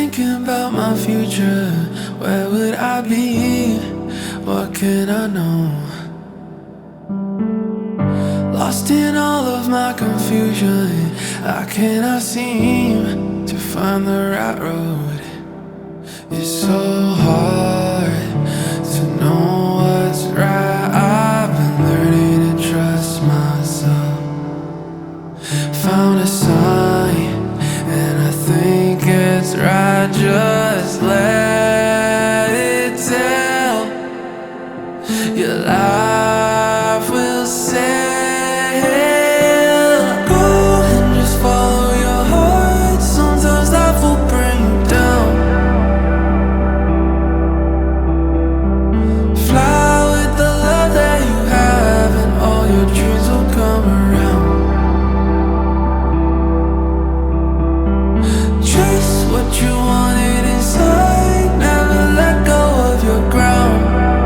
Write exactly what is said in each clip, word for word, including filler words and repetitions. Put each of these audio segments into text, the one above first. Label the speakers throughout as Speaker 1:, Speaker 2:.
Speaker 1: thinking about my future. Where would I be? What can I know? Lost in all of my confusion, I cannot seem to find the right road. It's so hard to know what's right. I've been learning to trust myself. Found a sign and I think it's right. Just let it tell. Your life will sail. Go and just follow your heart. Sometimes life will bring you down. Fly with the love that you have, and all your dreams will come around. Chase what you wanted inside, never let go of your ground.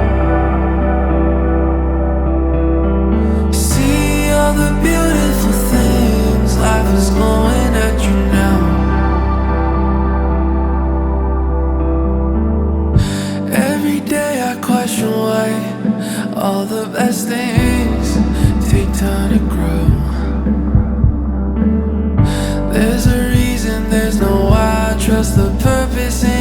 Speaker 1: See all the beautiful things, life is going at you now. Every day I question why all the best things take time to grow. There's a reason, there's no why. Trust the purpose